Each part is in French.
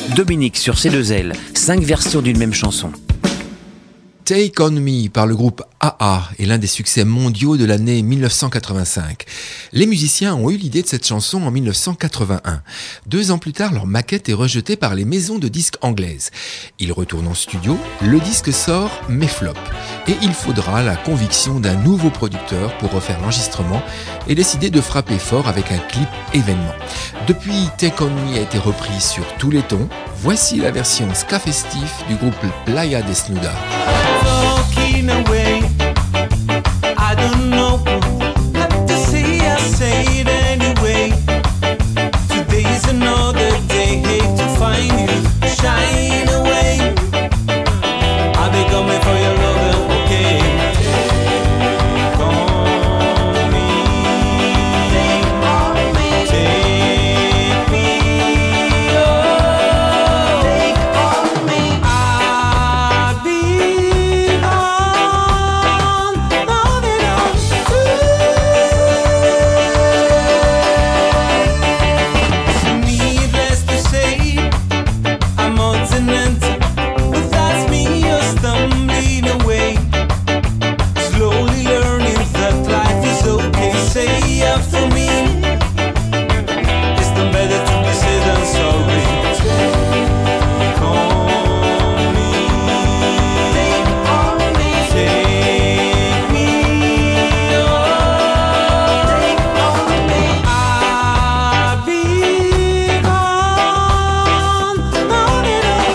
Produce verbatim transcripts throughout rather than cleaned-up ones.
Dominique sur C deux L, cinq versions d'une même chanson. Take On Me par le groupe A A est l'un des succès mondiaux de l'année dix-neuf cent quatre-vingt-cinq. Les musiciens ont eu l'idée de cette chanson en dix-neuf cent quatre-vingt-un. Deux ans plus tard, leur maquette est rejetée par les maisons de disques anglaises. Ils retournent en studio, le disque sort mais flop. Et il faudra la conviction d'un nouveau producteur pour refaire l'enregistrement et décider de frapper fort avec un clip événement. Depuis, Take On Me a été repris sur tous les tons. Voici la version ska festif du groupe Playa Desnuda. Walking away, I don't know what to say, I say it anyway. Today's another day, hate to find you, shine away. I'll be coming for your love, okay. Take on me, take on me, take me, oh, take on me. I'll be gone, now that I'm free. Needless to say, I'm obstinate, but that's me, you're stumbling away. Slowly learning that life is okay. Say after me, it's the better to be said than sorry. Take on me, take on me, take me, oh, take on me. I'll be gone, now that I'm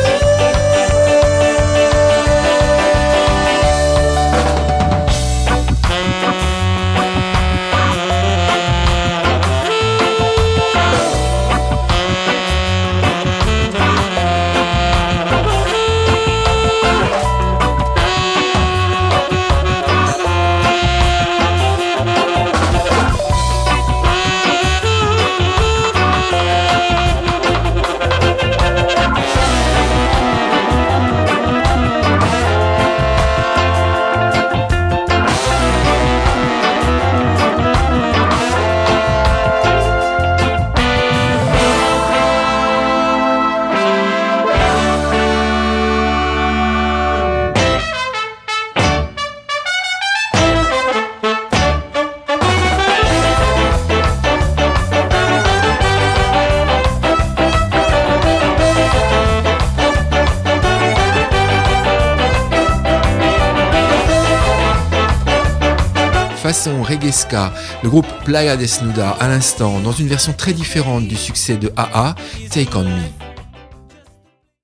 Façon reggae ska, le groupe Playa Desnuda à l'instant dans une version très différente du succès de A A, Take On Me.